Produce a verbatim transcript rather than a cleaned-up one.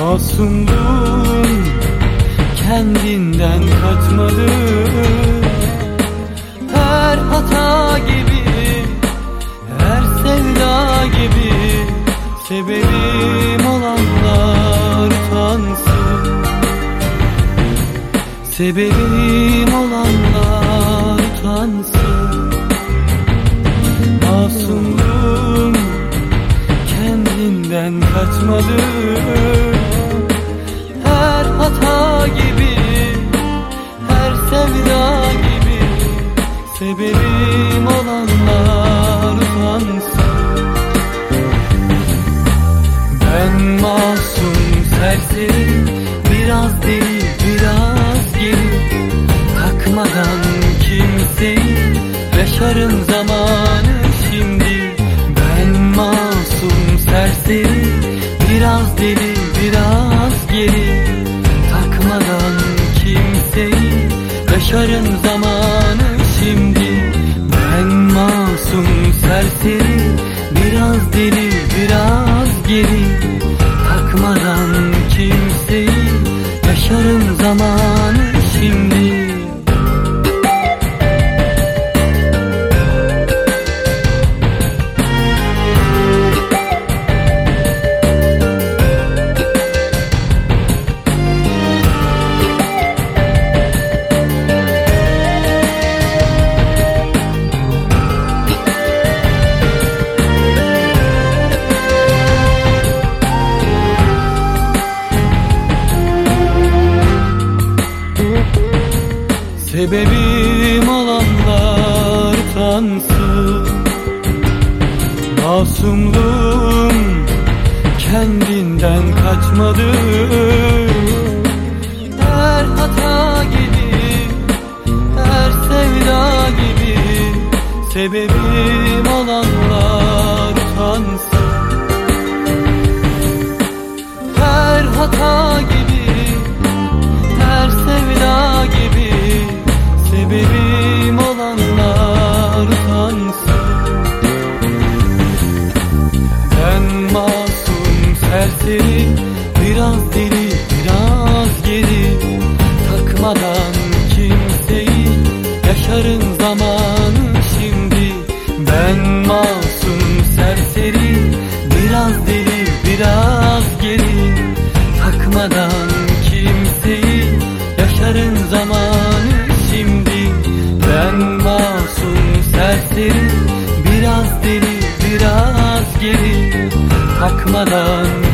Masumdum, kendinden kaçmadı. Her hata gibi, her sevda gibi, sebebim olanlar utansın. Sebebim olanlar utansın. Masumdum, kendinden kaçmadı. Her hata gibi, her sevda gibi, sebebim olanlar utansın. Ben masum serseri, biraz deli biraz geri, takmadan kimseyi, yaşarım zamanı şimdi. Ben masum serseri, biraz deli biraz geri, takmadan kimseyi, yaşarım zamanı şimdi. Ben masum serseri, biraz deli biraz geri, takmadan kimseyi, yaşarım zamanı şimdi. Sebebim olanlar utansın. Masumluğum kendinden kaçmadı. Her hata gibi, her sevda gibi, sebebim olanlar utansın. Her hata gibi, her sevda gibi, sebebim olanlar utansın. Ben masum serseri, biraz deli biraz geri, takmadan kimseyi, yaşarım zamanı şimdi. Ben masum serseri, biraz deli biraz geri, takmadan kimseyi, yaşarım zamanı şimdi. Ben masum serseri, biraz deli biraz geri, takmadan